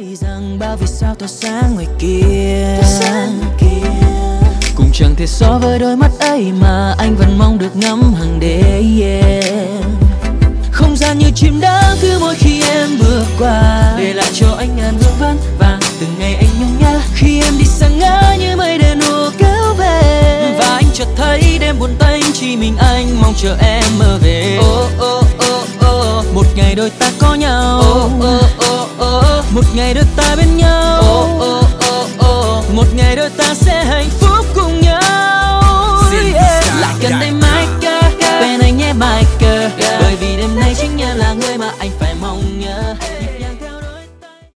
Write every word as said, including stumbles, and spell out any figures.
thấy rằng bao vì sao tỏa sáng ngoài kia, cũng chẳng thể so với đôi mắt ấy mà anh vẫn mong được ngắm hàng đêm. Yeah. Không gian như chim đắm cứ mỗi khi em bước qua, để lại cho anh ngàn hương vấn và từng ngày anh nhung nhớ khi em đi xa ngỡ như mây đen mùa kéo về. Và anh chợt thấy đêm buồn tênh chỉ mình anh mong chờ em mơ về. Oh, oh, oh, oh. Một ngày đôi ta có nhau. Oh, oh, oh, oh. Một ngày đôi ta bên nhau. Oh, oh, oh, oh. Một ngày đôi ta sẽ hạnh phúc.